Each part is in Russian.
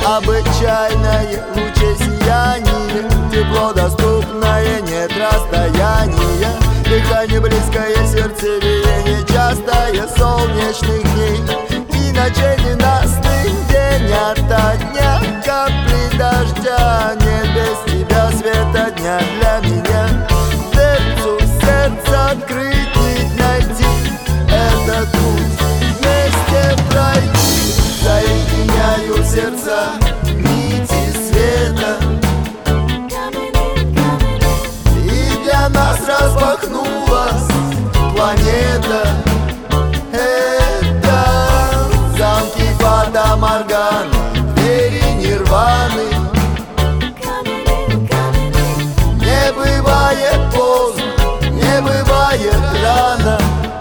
Обычайное лучесияние, тепло доступное, нет расстояния. Дыхание близкое, сердцебиение частое солнечных дней и ночей ненастных, день ото дня. Капли дождя, нет без тебя света дня для меня. Дверцу сердца открыть, нить найти, этот путь вместе пройти. Соединяю сердца, нити света, и для нас распахнулась планета. Это замки Фата Морганы, двери Нирваны. Не бывает поздно, не бывает рано.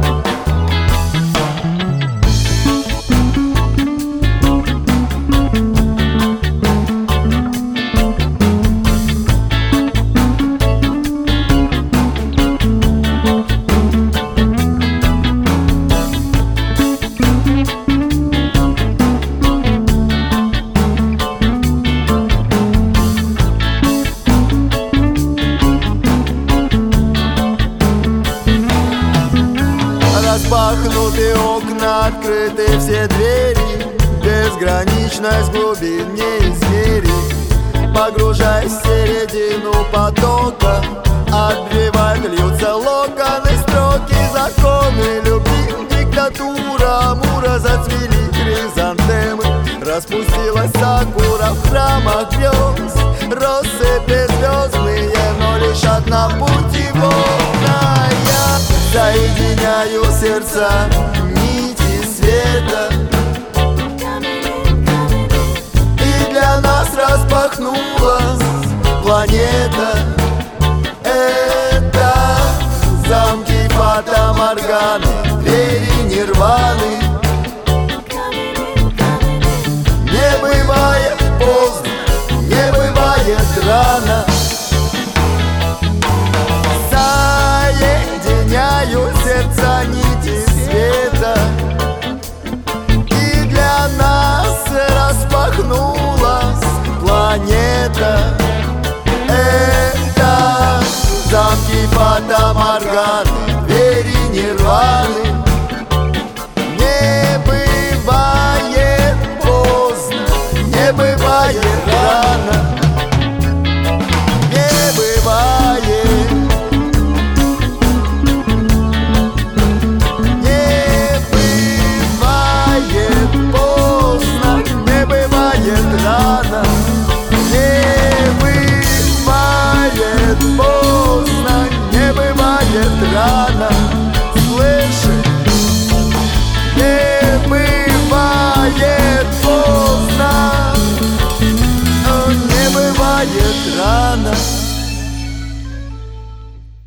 Распахнуты окна, открыты все двери, безграничность глубин не измерить. Погружаясь в середину потока, отбивают, льются локоны, строки, законы любви. Диктатура Амура, зацвели хризантемы, распустилась сакура в храмах грез. Россыпи звездные, но лишь одна путеводная. Соединяю сердца, нити света, и для нас распахнулась планета. Это замки Фата Морганы, двери Нирваны.